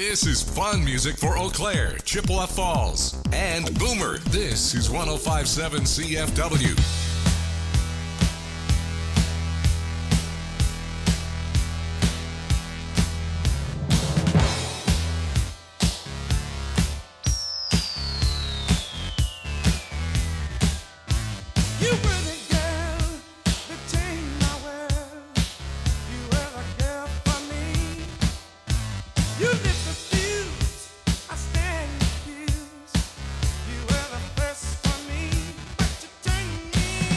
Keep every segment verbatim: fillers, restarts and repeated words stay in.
This is fun music for Eau Claire, Chippewa Falls, and Boomer. This is one oh five point seven C F W. Me, but you take me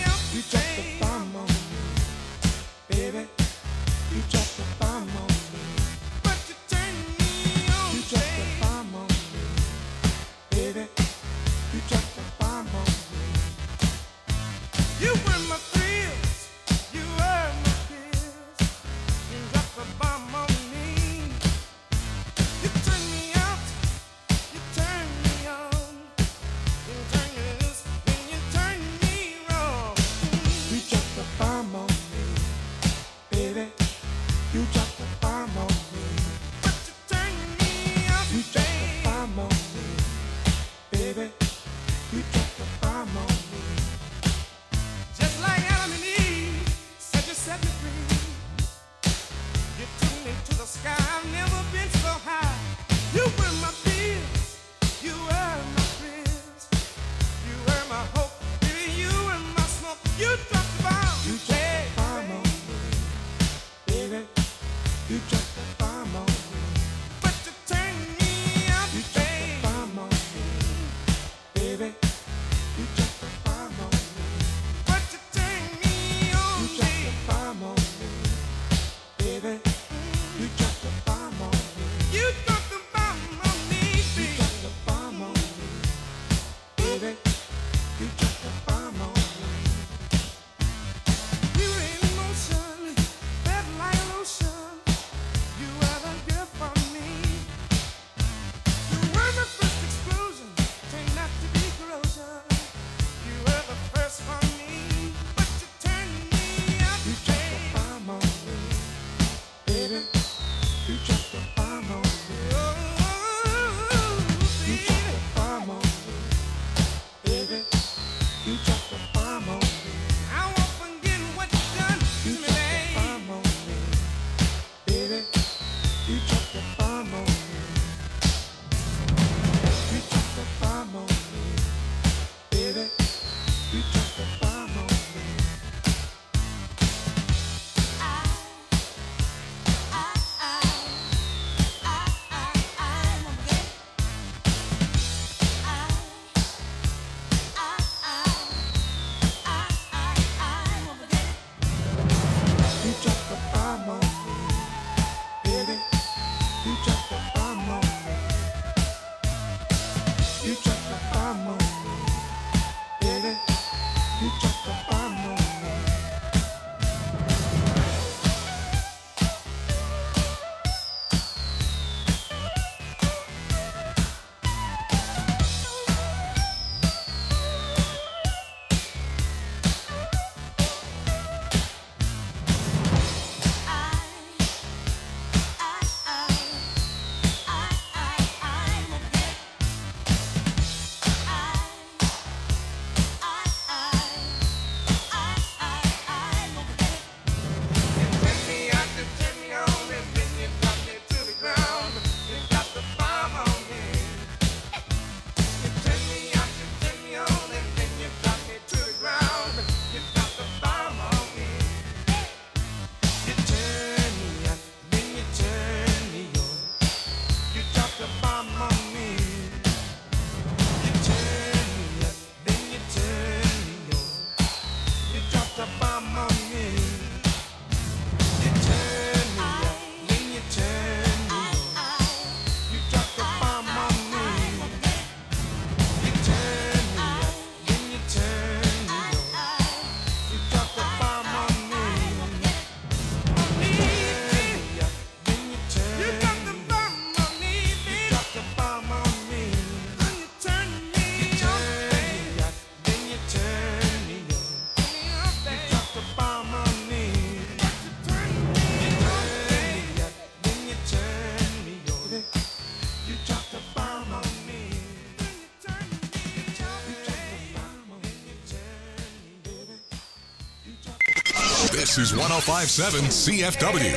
This is one oh five point seven C F W.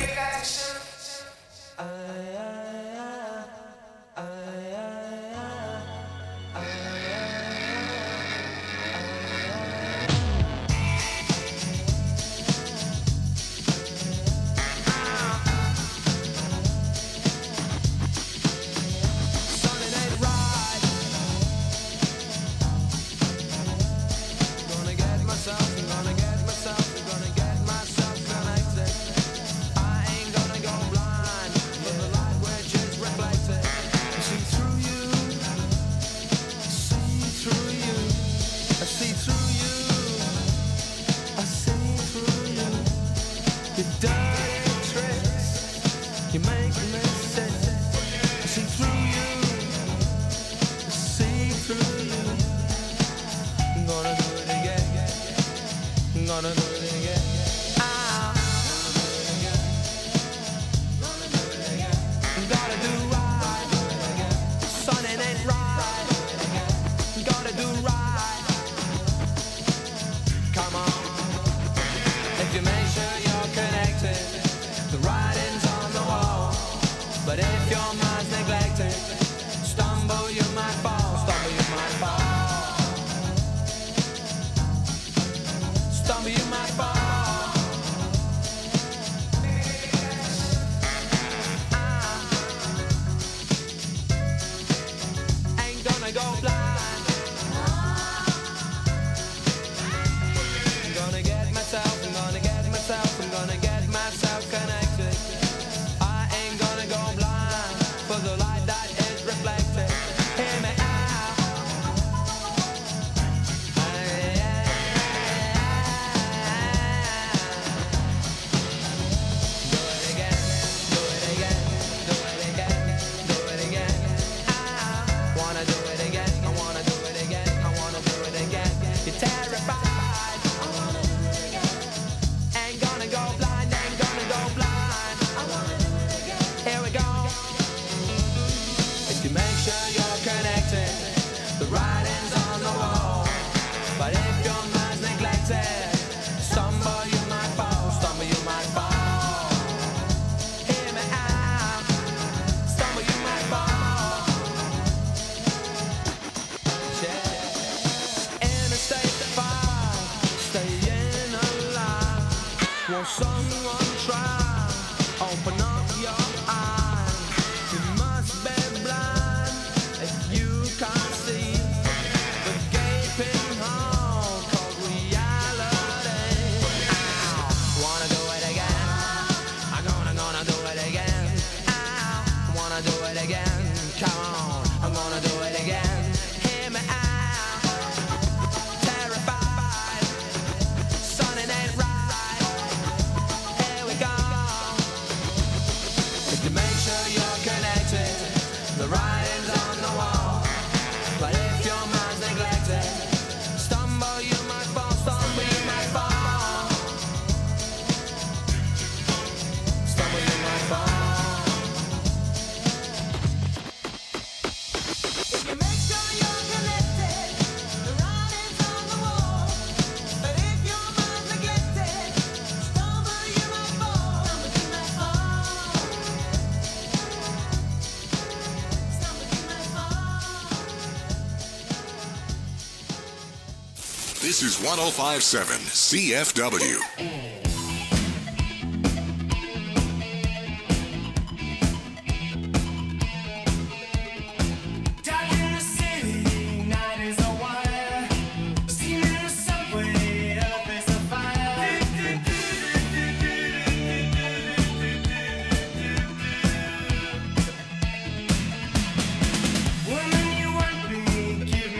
This is one oh five point seven C F W.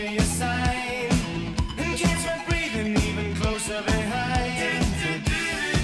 Even closer behind.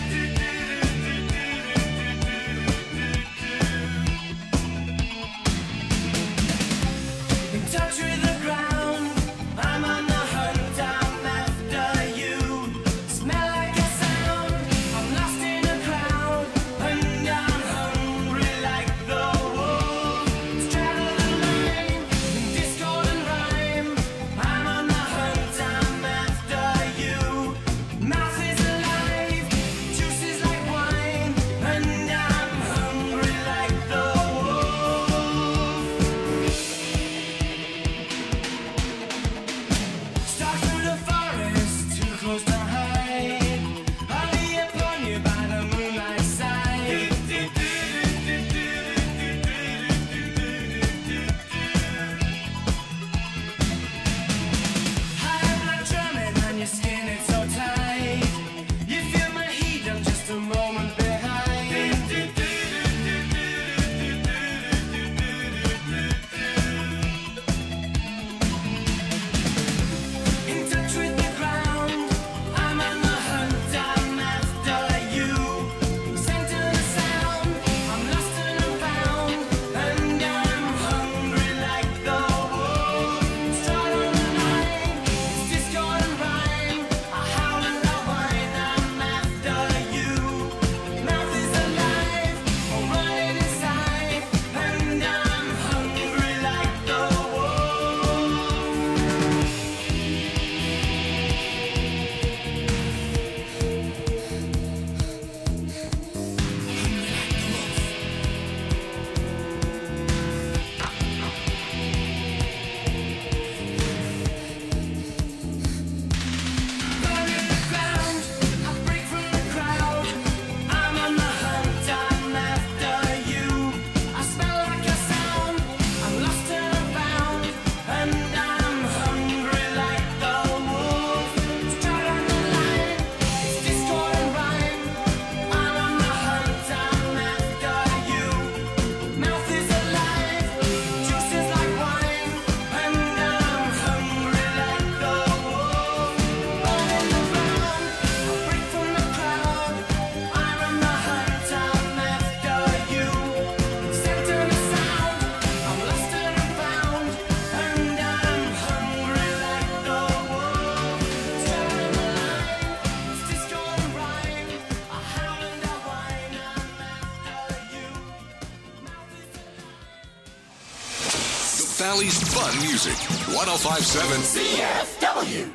Valley's fun music. one oh five point seven C F W.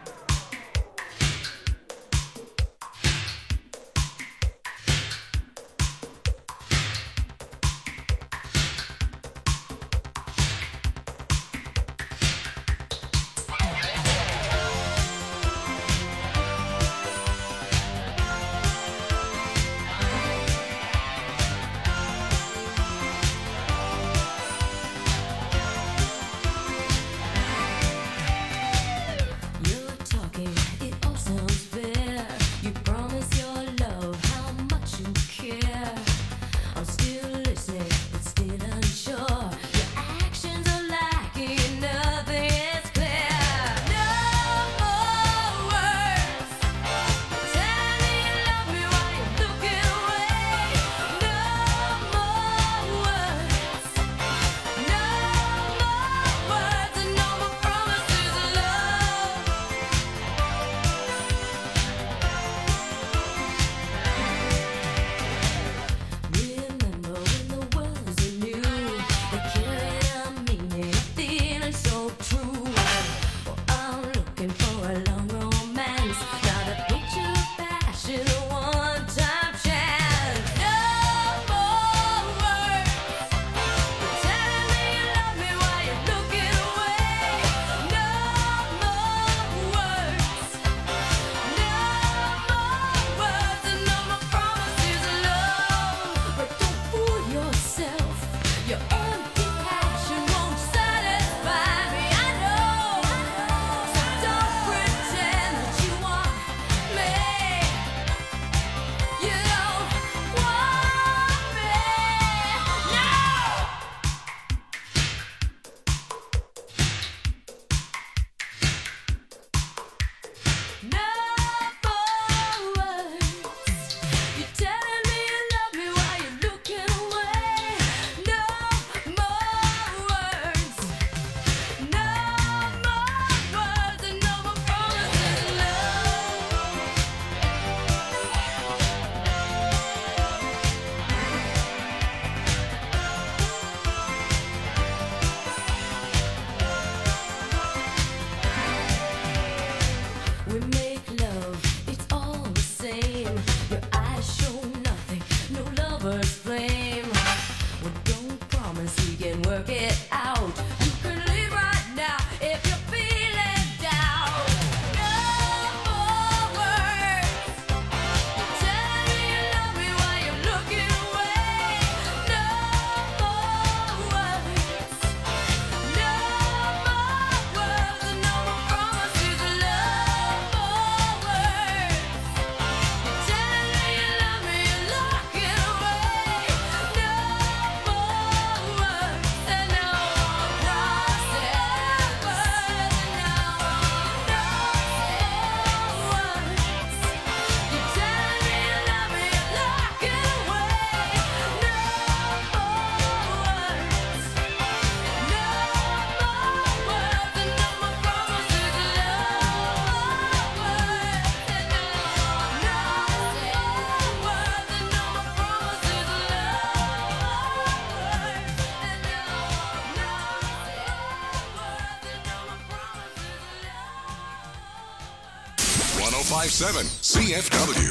one oh five point seven C F W.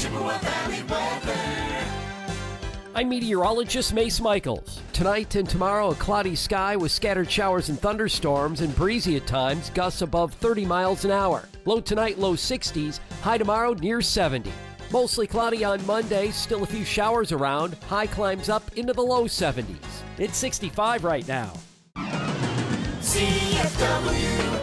Chippewa Valley weather. I'm meteorologist Mace Michaels. Tonight and tomorrow, a cloudy sky with scattered showers and thunderstorms and breezy at times, gusts above thirty miles an hour. Low tonight, low sixties, high tomorrow near seventy. Mostly cloudy on Monday, still a few showers around, high climbs up into the low seventies. It's sixty-five right now. C F W.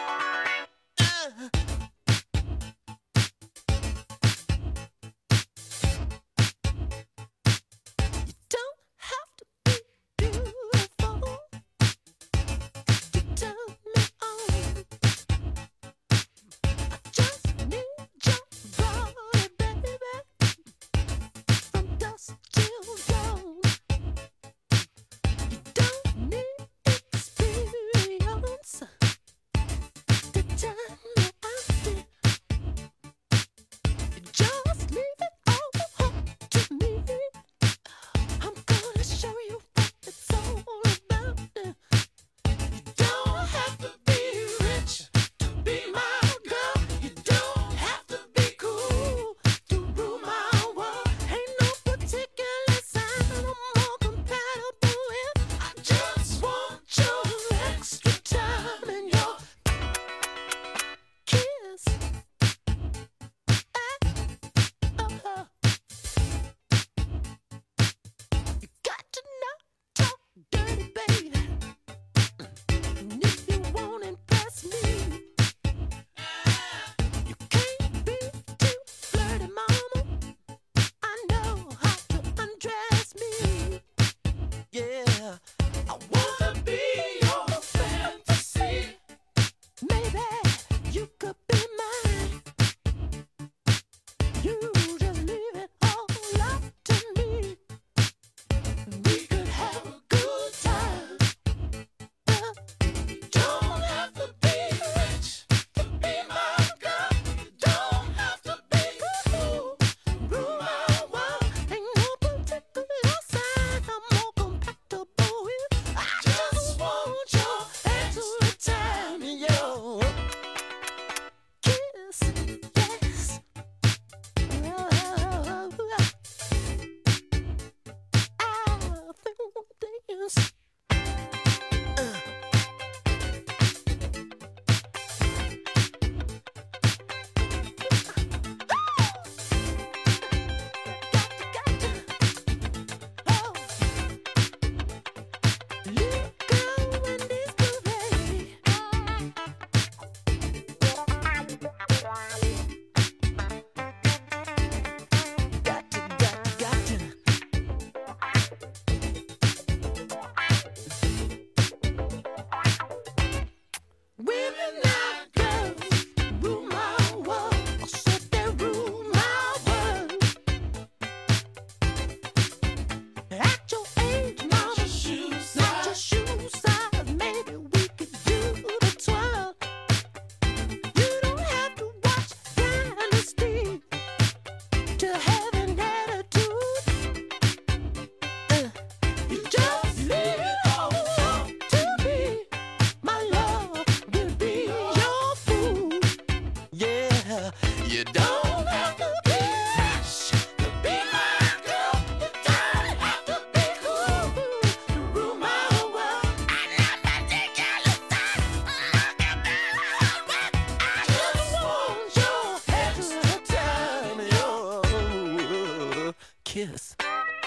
Kiss.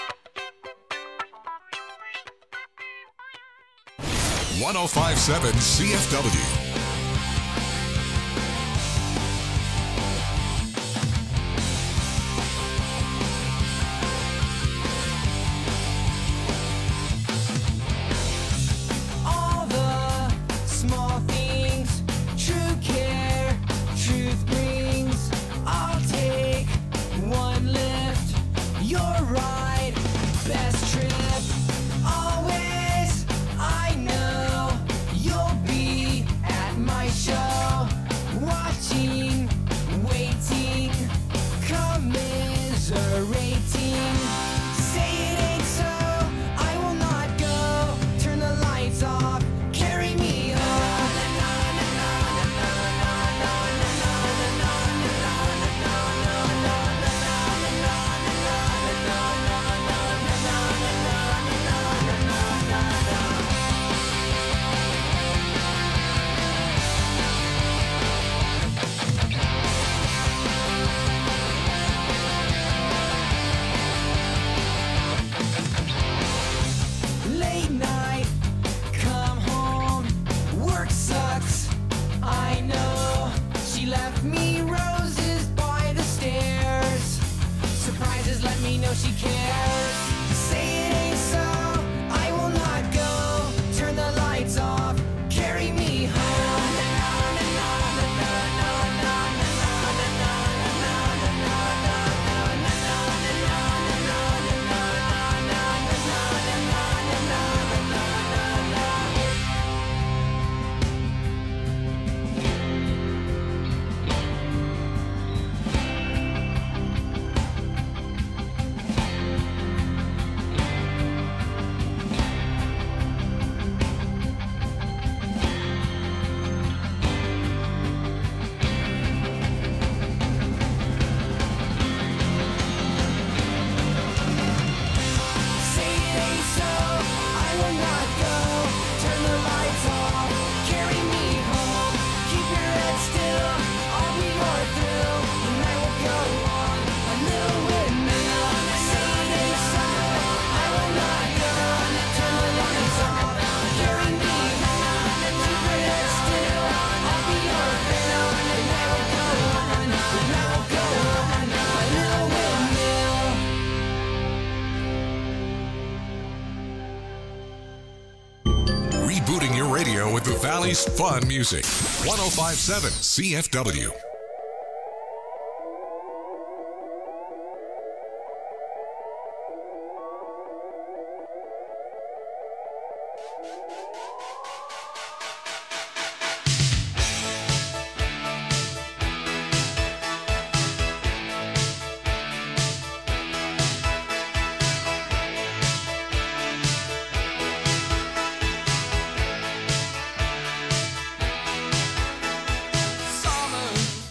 one oh five point seven C F W. Always, I know you'll be at she cares. Say it ain't so, I will not go. Turn the lights off, carry me home. Rebooting your radio with the Valley's fun music. one oh five point seven C F W. Summer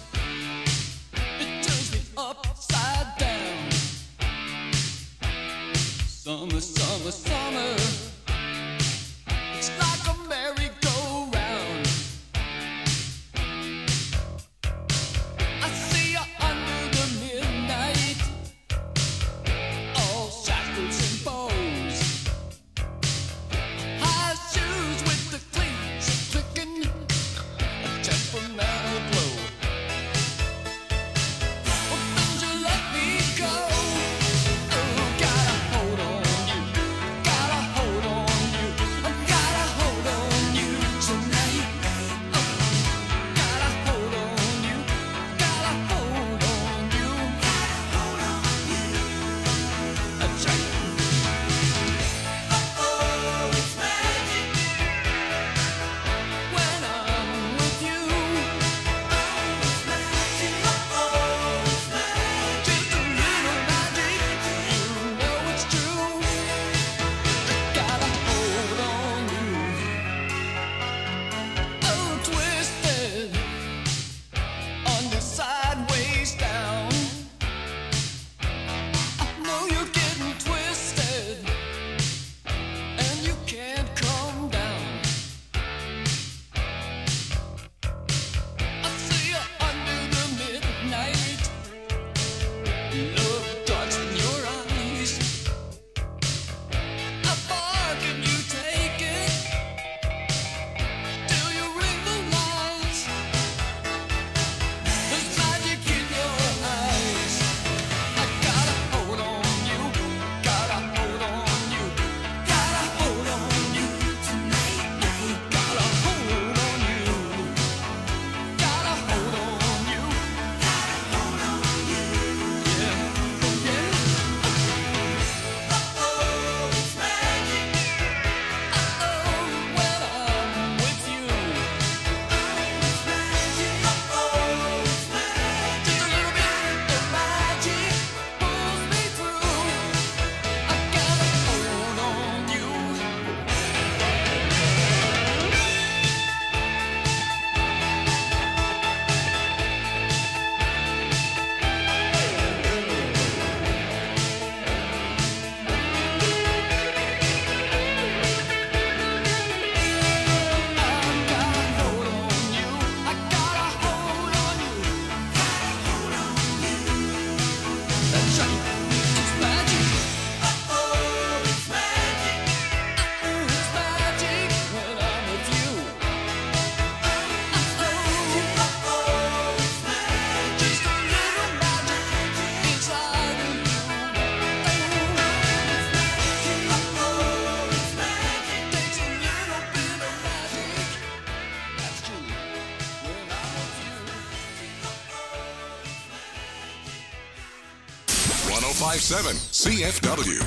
five seven C F W.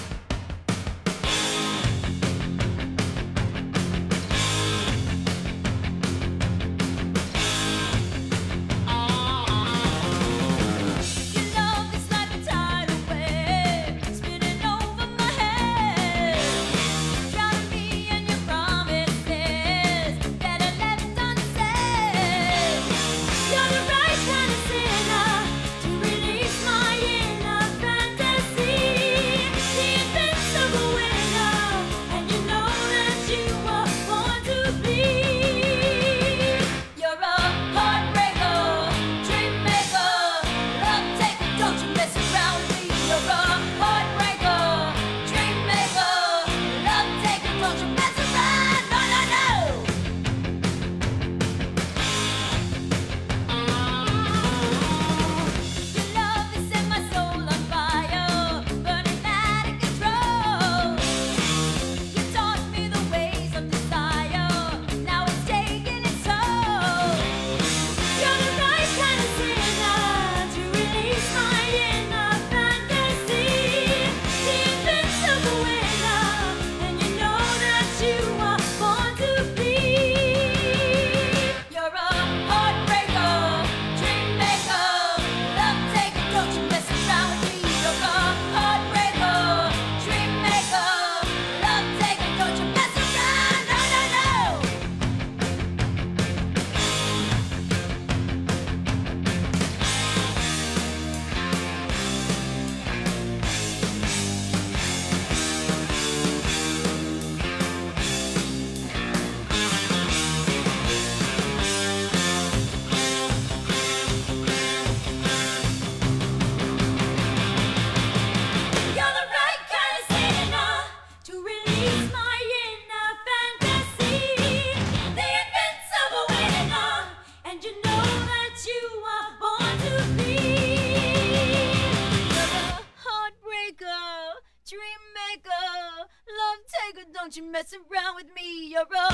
Don't you mess around with me, you're a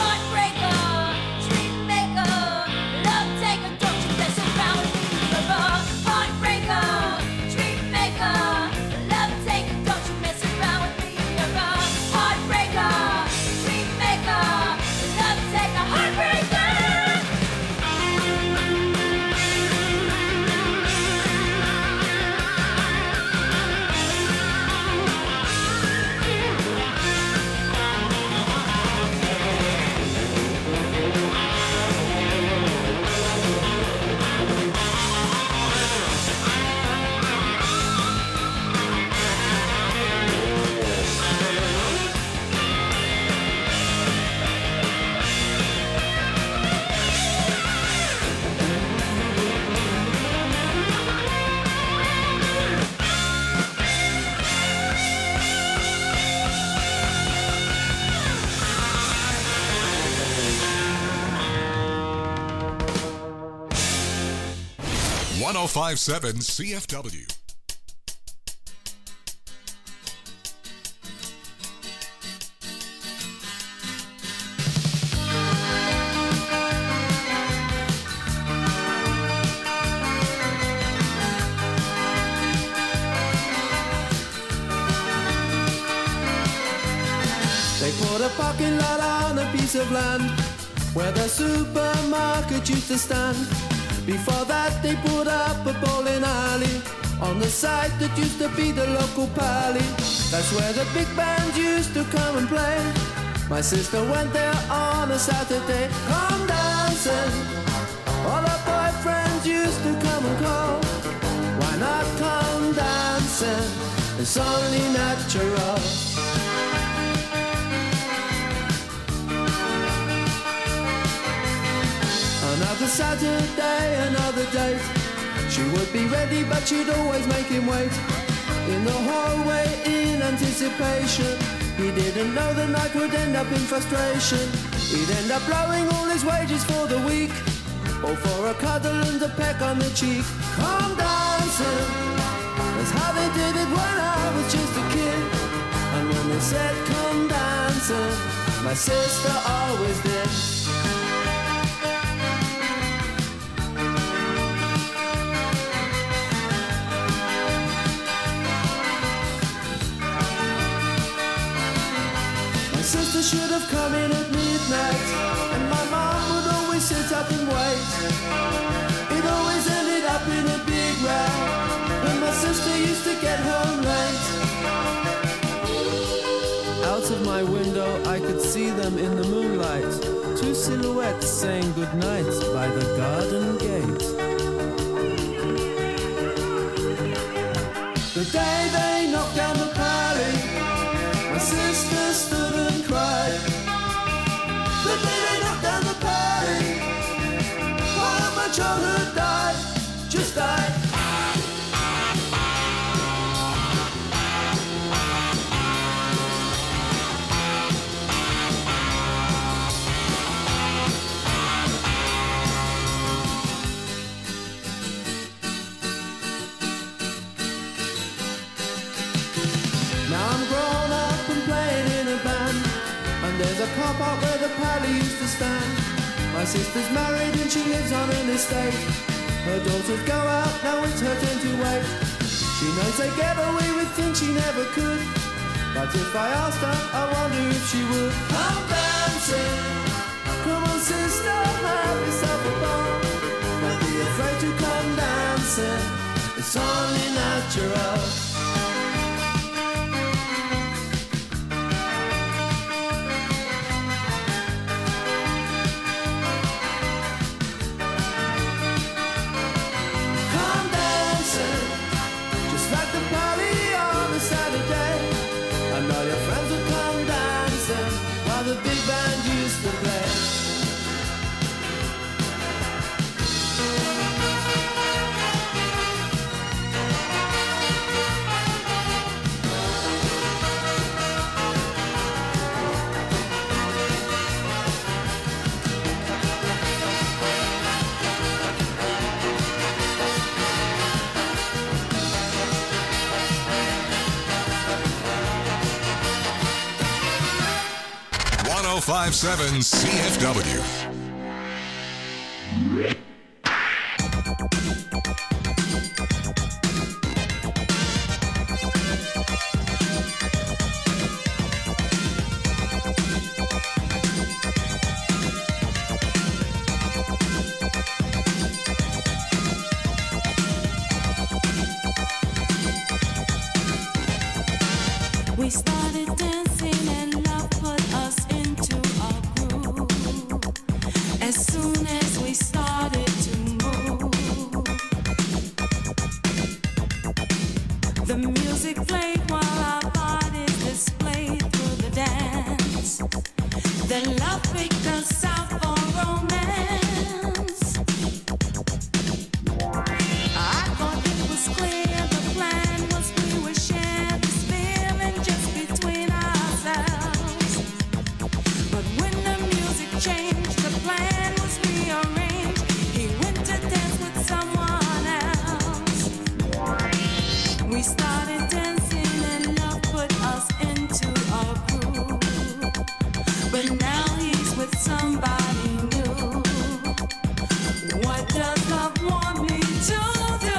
heartbreaker, dream maker, love taker. Don't you mess around with me, you're a heartbreaker, dream maker, love taker. Don't you mess around with me, you're a heartbreaker, dream maker, love taker, heartbreaker. one oh five point seven C F W. They put a parking lot on a piece of land where the supermarket used to stand. Before that they put up a bowling alley on the site that used to be the local pally. That's where the big bands used to come and play. My sister went there on a Saturday. Come dancing, all her boyfriends used to come and call. Why not come dancing, it's only natural. Another Saturday, another date. She would be ready, but she'd always make him wait. In the hallway, in anticipation. He didn't know the night would end up in frustration. He'd end up blowing all his wages for the week, all for a cuddle and a peck on the cheek. Come dancing, that's how they did it when I was just a kid. And when they said come dancing, my sister always did. up and wait. It always ended up in a big row when my sister used to get home late. Out of my window I could see them in the moonlight, two silhouettes saying goodnight by the garden gate. The day they knocked down the pally, my sister stood and cried. The day they knocked down the pally, part of my childhood died, just died. Now I'm grown up and playing in a band, and there's a car park where the pally used to stand. My sister's married and she lives on an estate. Her daughters go out, now it's her turn to wait. She knows they get away with things she never could, but if I asked her, I wonder if she would. I'm dancing, come on sister, have yourself a ball. Don't be afraid to come dancing, it's only natural. The big band used to play. one oh five point seven C F W. We started dancing and love put us into a groove. As soon as we started to move, the music played while our bodies displayed through the dance. Then love picked us out for romance. I thought it was clear the plan was we would share this feeling just between ourselves. But when the music changed, the plan was rearranged. He went to dance with someone else. We started dancing and love put us into a groove. But now he's with somebody new. What does love want me to do?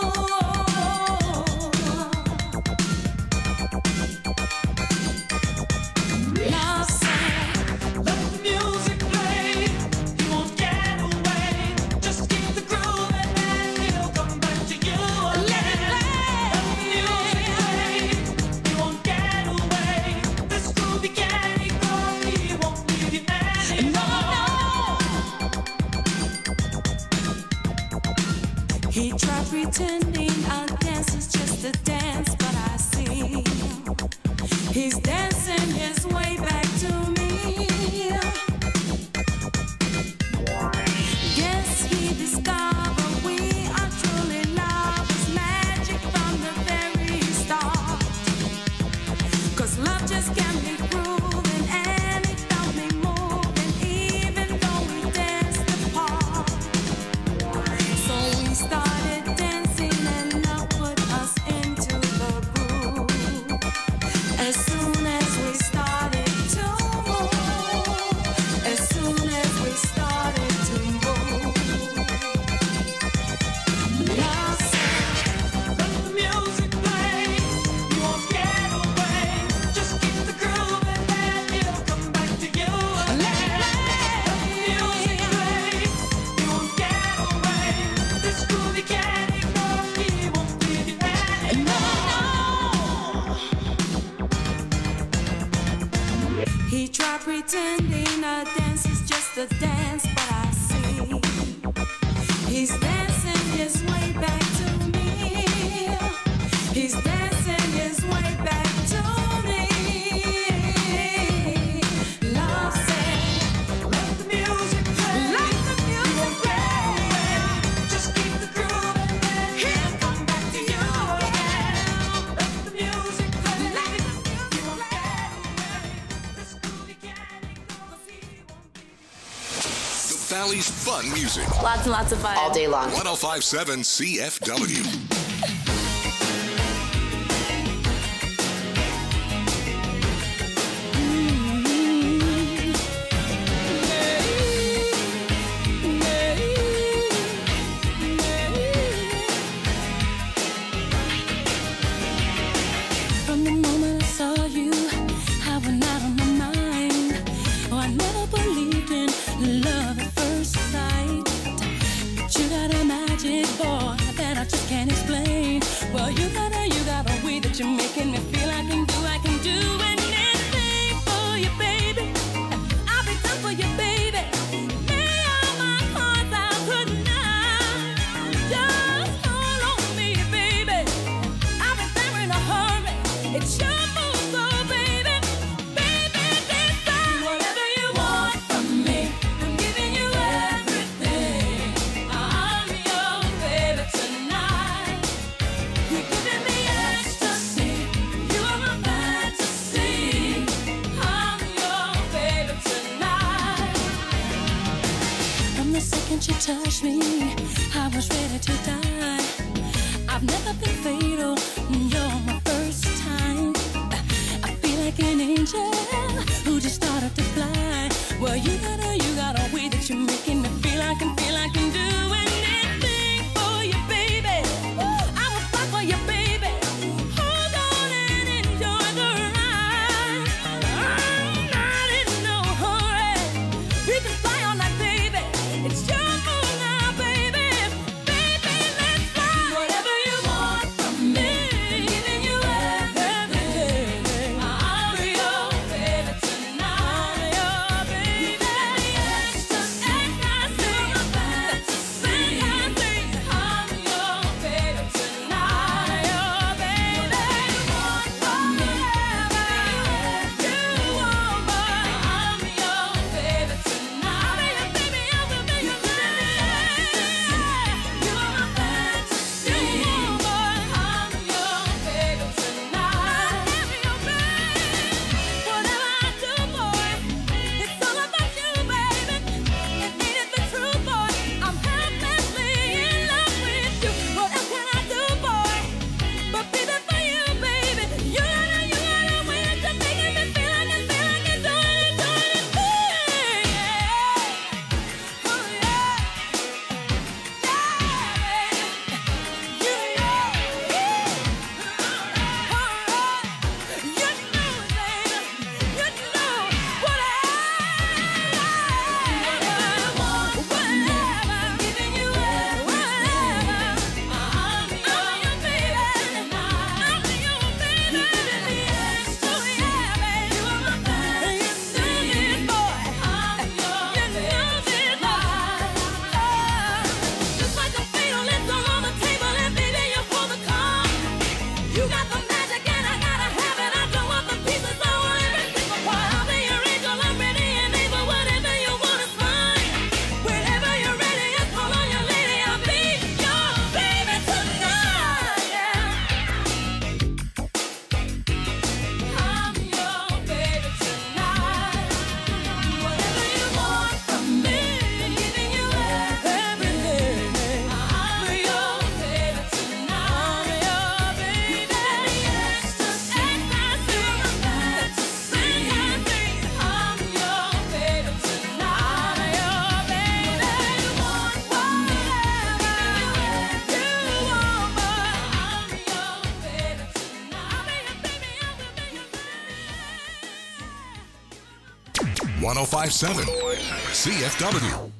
Love said, let the music play. You won't get away. Just keep the groove and then he'll come back to you again. Let the music play. You won't get away. This groove began, he called me, he won't leave you anymore. He tried pretending our dance is just a dance, but I see he's dancing his way back to me. Guess he discovered we are truly lovers, magic from the very start. 'Cause love just can't be proven, and it felt me moving, even though we danced apart. So we started dancing and love put us into the groove. As soon as we started to move, to dance, but I see he's dancing his way back to me. He's dancing his way back to me. Love said, let the music play. Let the music play. Just keep the groove and he'll come back to you again. Let the music play. Let the music play. Let's do it again. 'Cause he won't be. The Valley's fun music. Lots and lots of fun. All day long. one oh five point seven C F W. From the moment I saw you, I went out of my mind. Oh, I never believed in love at first sight. But you got a magic, boy, that I just can't explain. Well, you got a, you got a way that you're making me feel I can do, I can do anything for you, baby. I'll be done for you, baby. Lay all my cards out tonight. Just call on me, baby. I'll be there in a hurry. It's your move, so baby, baby, decide whatever you want from me. I'm giving you everything. I'm your baby tonight. You're giving me ecstasy. You are my fantasy. I'm your baby tonight. From the second you touched me, I was ready to die. I've never been fatal. You're my first time. I feel like an angel who just started to fly. Well, you got a, you got a way that you're making me feel I can feel I can do anything for you, baby. I will fight for you, baby. Hold on and enjoy the ride. I'm not in no hurry. We can fly all night, baby. It's your move now, baby. Baby, let's fly. Whatever you want from me, giving you everything. I'm your baby tonight. I'm your baby. Ecstasy, ecstasy, fantasy. I'm your baby tonight. Your baby. Want forever. You want more. I'm your baby tonight. I'm your baby. I will be your baby. You are my fantasy. You want more. I'm your baby tonight. I'm your baby. Whatever I do, boy, it's all about you, baby. It ain't the truth, boy. I'm helplessly in love with you. What else can I do, boy? But be there for you, baby. You gotta, you gotta win to making me feel like I feel like I do it, do anything. Oh yeah, yeah, baby. You know, alright. You know, baby. You know what I want. Whatever, giving you whatever. I'm your baby. I'm your baby. Oh yeah, baby. You are my fantasy. You know this, boy. I'm your baby. Just like a fatal left on the table, and baby, you pull the card. You got the magic, and I gotta have it. I don't want the pieces, I want every single part. I'll be your angel, I'm ready and able. Whatever you want is fine. Whenever you're ready, just call on your lady. I'll be your baby tonight. Yeah. I'm your baby tonight. Whatever you want from me, giving you everything. I'm your baby tonight. I'm your baby. Ecstasy, ecstasy, fantasy. I'm your baby tonight. I'm your baby. You want whatever you want, but I'm your baby tonight. I'll be your baby. I will be your baby. one oh five point seven C F W.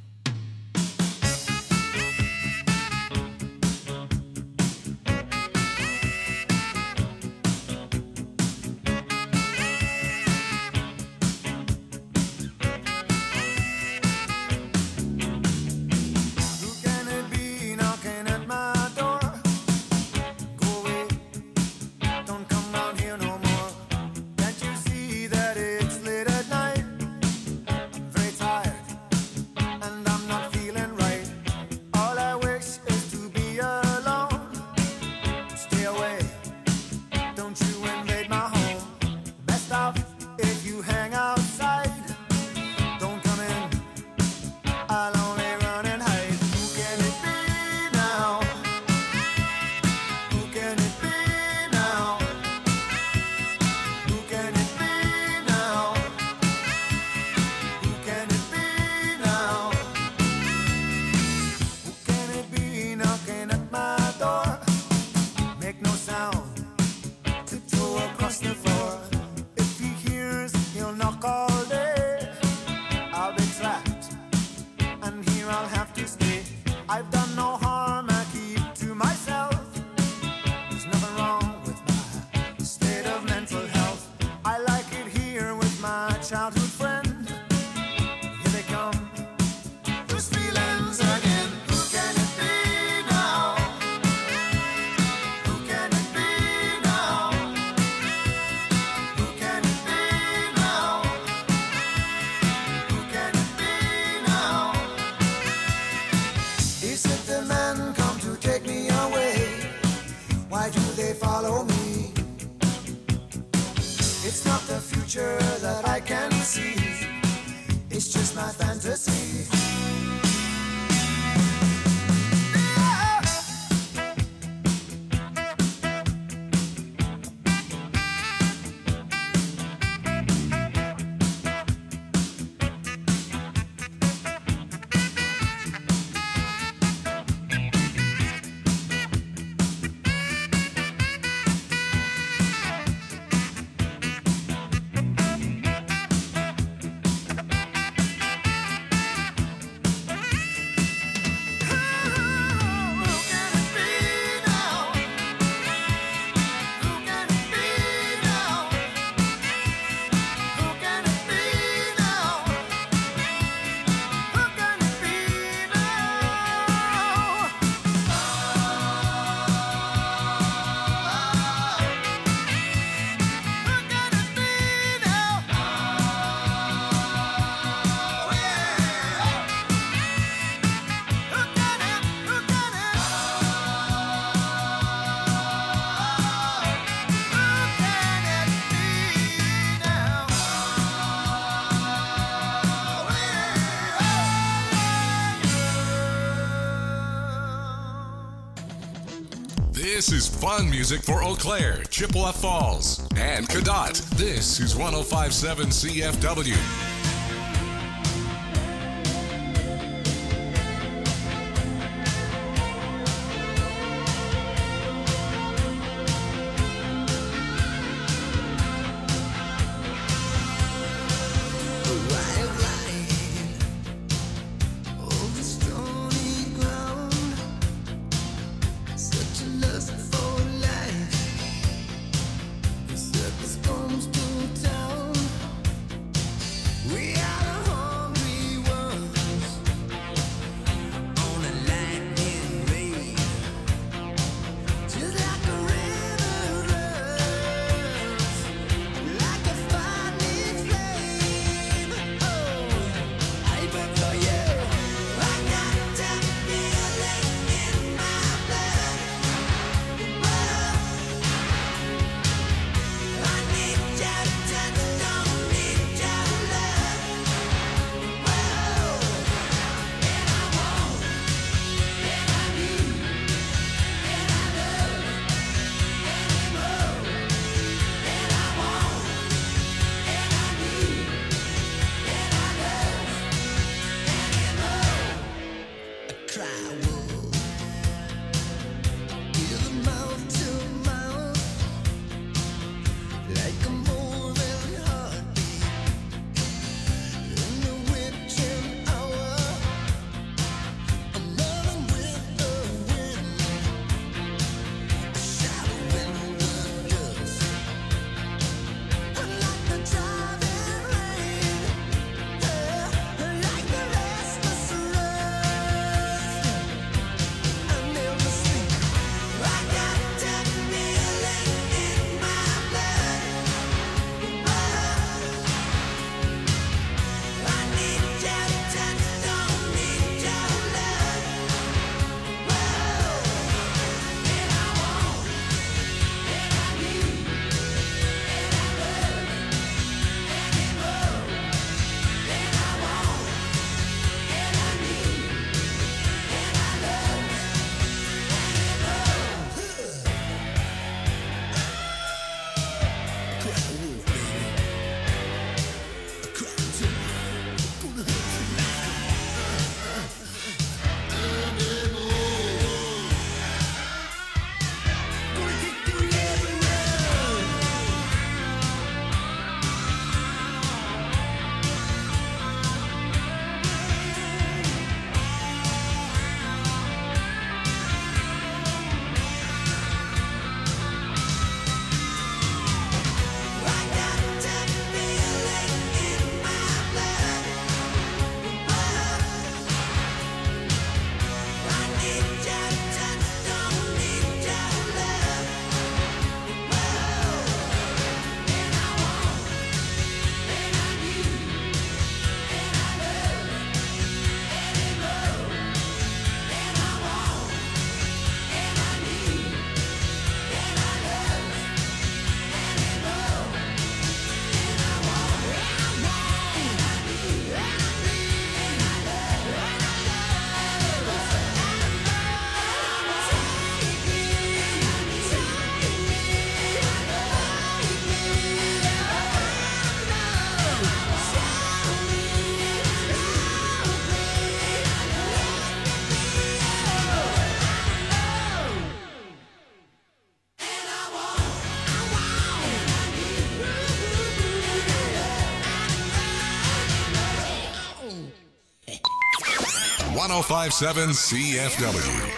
I'll have to stay. I've done no harm, I keep to myself. There's nothing wrong with my state of mental health. I like it here with my childhood friend. Here they come, those feelings again. Who can it be now? Who can it be now? Who can it be now? Who can it be now? Is it the men come to take me away? Why do they follow me? It's not the future that I can see. It's just my fantasy. This is fun music for Eau Claire, Chippewa Falls, and Cadott. This is one oh five point seven C F W. Circus comes to town. one oh five point seven C F W.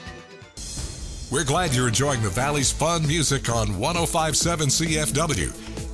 We're glad you're enjoying the Valley's fun music on one oh five point seven C F W.